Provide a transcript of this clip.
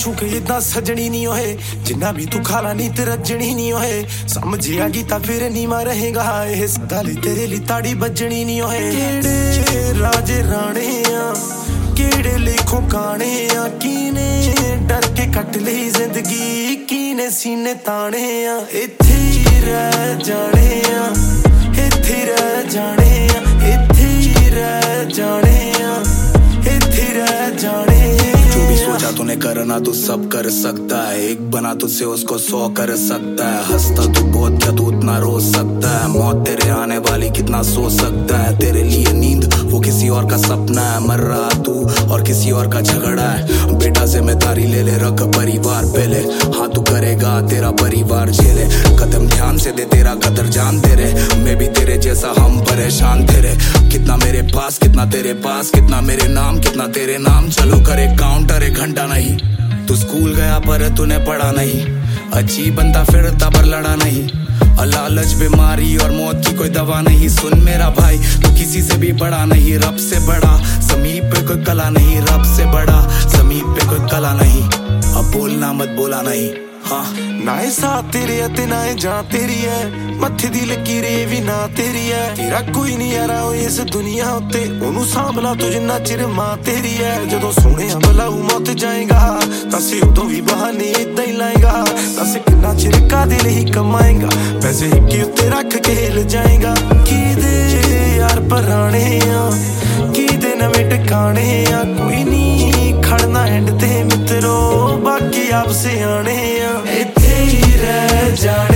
issue के इतना सजनी नहीं होए जिन्ना भी तू खाला नी ते रजनी नहीं होए समझ आ गई ता फिर नीमा रहेगा ये सदा ली तेरे ली ताड़ी बजनी नहीं होए केड़े राजे राणे आ केड़े लेखों काने आ कीने डर के कट ली जिंदगी कीने सीने ताने आ इत्थे ही रह जाने आ इत्थे रह जाने आ इत्थे ही रह जाने आ इत्थे रह जाने जो भी सोचा तूने करना तू सब कर सकता है एक बना तुझसे उसको 100 कर सकता है हंसता तू बहुत क्या तू उतना रो सकता है मौत तेरे आने वाली कितना सोच सकता है तेरे लिए नींद वो किसी और का सपना है मर रहा तू और किसी और का झगड़ा है बेटा जिम्मेदारी ले ले रख परिवार पहले हाँ तू करेगा तेरा परिवार झेले कदम ध्यान से दे तेरा कदर जान तेरे मैं भी तेरे जैसा हम परेशान तेरे कितना मेरे पास कितना तेरे पास कितना मेरे नाम कितना तेरे नाम चलो करे काउंटर 1 घंटा नहीं तू स्कूल गया पर तूने पढ़ा नहीं अजीब बनता फिरता पर लड़ा नहीं लालच बीमारी और मौत की कोई दवा नहीं सुन मेरा भाई तू किसी से भी बड़ा नहीं रब से बड़ा समीप पे कोई कला नहीं रब से बड़ा समीप पे कोई कला नहीं अब बोलना मत बोला नहीं हाँ ना साथ तेरे ते ना जां तेरी है मत्थे दी लकीरे भी ना तेरी है तेरा कोई नहीं यारा इस दुनिया उत्ते ओनू सांभला तू जिन्ना चिर मां तेरी है जदों सोहणे बुलाऊ मौत जाएगा दस उदों भी बहाने इदां ही लाएगा दस किन्ना चिर कादे लई कमाएगा पैसे हिक्के उत्ते रख के हिल जाएगा कीदे यार पराणे आ कीदे नवें टिकाणे आ कोई नहीं खड़ना एंड ते मित्रो बाकी आप सियाणे आ इत्थे ही रह जाने